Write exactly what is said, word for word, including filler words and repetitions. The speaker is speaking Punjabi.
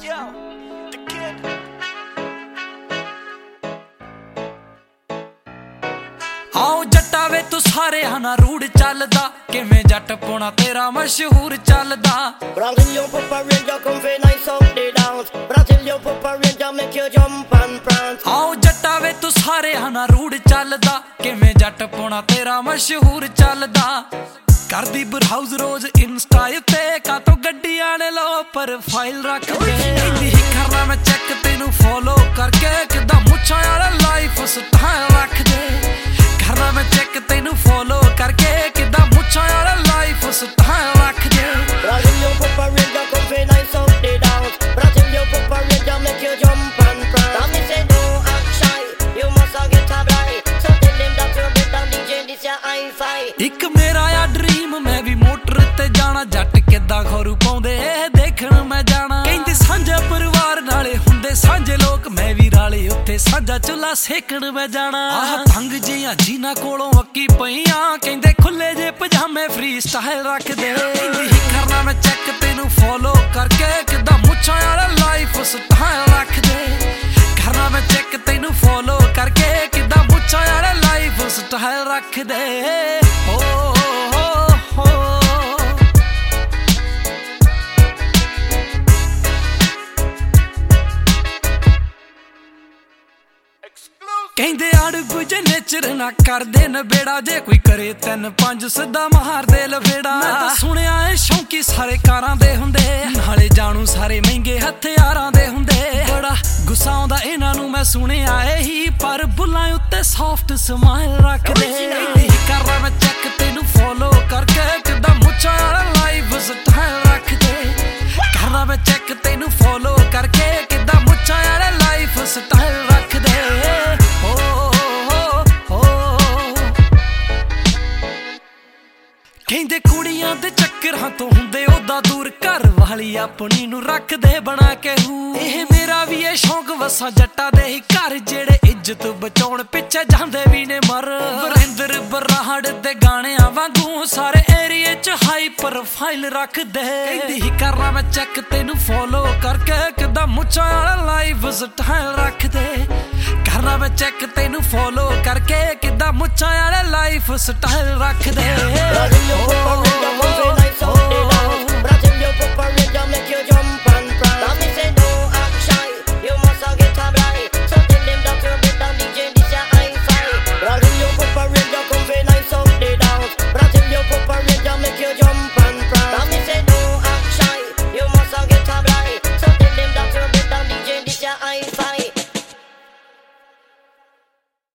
आओ जट्टा वे तू सारे हाना रूड चलदा किवें जट पोना तेरा मशहूर चलदा Brazilian Papa Ranger come very nice out the dance Brazilian Papa Ranger make you jump and prance आओ जट्टा वे तू सारे हाना रूड चलदा किवें जट पोना तेरा मशहूर चलदा करदी ब्राउज रोज इंस्टा ते का तो गड्डी आने लो प्रोफाइल रख दे इंदी ही करना मैं चेक तेनू फॉलो करके किदा मुच्छा वाला लाइफ स्टाइल रख दे करना मैं चेक तेनू फॉलो करके किदा मुच्छा वाला लाइफ स्टाइल रख दे Brazilian Papa Ranger come very nice out the dance Brazilian Papa Ranger make you jump and prance Now me say don't act shy you must get a bright So tell them that you're better D J this your hi-fi ਇੱਕ ਮੇਰਾ ਆ ਡ੍ਰੀਮ ਮੈਂ ਵੀ ਮੋਟਰ ਤੇ ਜਾਣਾ ਜੱਟ ਕਿੱਦਾਂ ਖਰੂ ਪਾਉਂਦੇ ਦੇਖਣ ਮੈਂ ਜਾਣਾ ਕਹਿੰਦੇ ਸਾਂਝਾ ਪਰਿਵਾਰ ਨਾਲੇ ਹੁੰਦੇ ਸਾਂਝੇ ਲੋਕ ਮੈਂ ਵੀ ਰਾਲੇ ਉੱਥੇ ਸਾਂਝਾ ਚੁੱਲਾ ਸੇਕਣ ਮੈਂ ਜਾਣਾ ਆਹ ਤੰਗ ਜੀਆਂ ਜੀਨਾ ਕੋਲੋਂ ਅੱਕੀ ਪਈਆਂ ਕਹਿੰਦੇ ਖੁੱਲੇ ਜੇ ਪਜਾਮੇ ਫ੍ਰੀ ਸਟਾਈਲ ਰੱਖਦੇ ਕਹਿੰਦੀ ਹੀ ਕਰਨਾ ਮੈਂ ਚੈੱਕ ਤੈਨੂੰ ਫੋਲੋ ਕਰਕੇ ਕਿੱਦਾਂ ਮੁੱਛਾਂ ਵਾਲਾ ਲਾਈਫ ਸਟਾਈਲ ਰੱਖਦੇ ਕਰਨਾ ਮੈਂ ਚੈੱਕ ਤੈਨੂੰ ਫੋਲੋ ਕਰਕੇ ਕਿੱਦਾਂ ਮੁੱਛਾਂ ਵਾਲਾ ਲਾਈਫ ਸਟਾਈਲ ਰੱਖਦੇ ਓ ਕਹਿੰਦੇ ਅੜਗੂ ਜੇ ਨੇਚਰ ਨਾ ਕਰਦੇ ਨਬੇੜਾ ਜੇ ਕੋਈ ਕਰੇ ਤਿੰਨ ਪੰਜ ਸਿੱਧਾ ਮਾਰਦੇ ਲਵੇੜਾ ਮੈਂ ਤਾਂ ਸੁਣਿਆ ਏ ਸ਼ੌਂਕੀ ਸਾਰੇ ਕਾਰਾਂ ਦੇ ਹੁੰਦੇ ਨਾਲੇ ਜਾਣੂ ਸਾਰੇ ਮਹਿੰਗੇ ਹਥਿਆਰਾਂ ਦੇ ਹੁੰਦੇ ਬੜਾ ਗੁੱਸਾ ਆਉਂਦਾ ਇਹਨਾਂ ਨੂੰ ਮੈਂ ਸੁਣਿਆ ਇਹੀ ਪਰ ਬੁੱਲਾਂ ਉੱਤੇ ਸੌਫਟ ਸਮਾਈਲ ਰੱਖਦੇ ਇਹੀ ਕਰਨਾ ਮੈਂ ਚੈੱਕ ਤੈਨੂੰ ਫੋਲੋ ਕਰਕੇ ਕਿੱਦਾਂ ਮੁੱਛਾਂ ਵਾਲਾ ਲਾਈਫ ਸਟਾਈਲ ਰੱਖਦੇ ਕਰਨਾ ਮੈਂ ਚੈੱਕ ਤੈਨੂੰ ਫੋਲੋ ਕਰਕੇ ਕਿੱਦਾਂ ਮੁੱਛਾਂ ਵਾਲਾ ਲਾਈਫ ਸਟਾਈਲ ਰੱਖਦੇ ਕਹਿੰਦੇ ਕੁੜੀਆਂ ਦੇ ਚੱਕਰਾਂ ਤੋਂ ਹੁੰਦੇ ਉਹਦਾ ਦੂਰ ਘਰ ਵਾਲੀ ਆਪਣੀ ਨੂੰ ਰੱਖਦੇ ਬਣਾ ਕੇ ਹੂ ਇਹ ਮੇਰਾ ਵੀ ਇਹ ਸ਼ੌਂਕ ਵਸਾ ਜੱਟਾਂ ਦੇ ਹੀ ਘਰ ਜਿਹੜੇ ਇੱਜ਼ਤ ਬਚਾਉਣ ਪਿੱਛੇ ਜਾਂਦੇ ਵੀ ਨੇ ਮਰ ਵਰਿੰਦਰ ਬਰਾੜ ਦੇ ਗਾਣਿਆਂ ਵਾਂਗੂ ਸਾਰੇ ਏਰੀਏ 'ਚ ਹਾਈ ਪ੍ਰੋਫਾਈਲ ਰੱਖਦੇ ਕਹਿੰਦੀ ਹੀ ਕਰਨਾ ਮੈਂ ਚੈੱਕ ਤੈਨੂੰ ਫੋਲੋ ਕਰਕੇ ਕਿੱਦਾਂ ਮੁੱਛਾਂ ਵਾਲਾ ਲਾਈਫ ਸਟਾਈਲ ਰੱਖਦੇ ਕਰਨਾ ਮੈਂ ਚੈੱਕ ਤੈਨੂੰ ਫੋਲੋ ਕਰਕੇ ਕਿੱਦਾਂ ਮੁੱਛਾਂ ਵਾਲਾ ਲਾਈਫ ਸਟਾਈਲ ਰੱਖਦੇ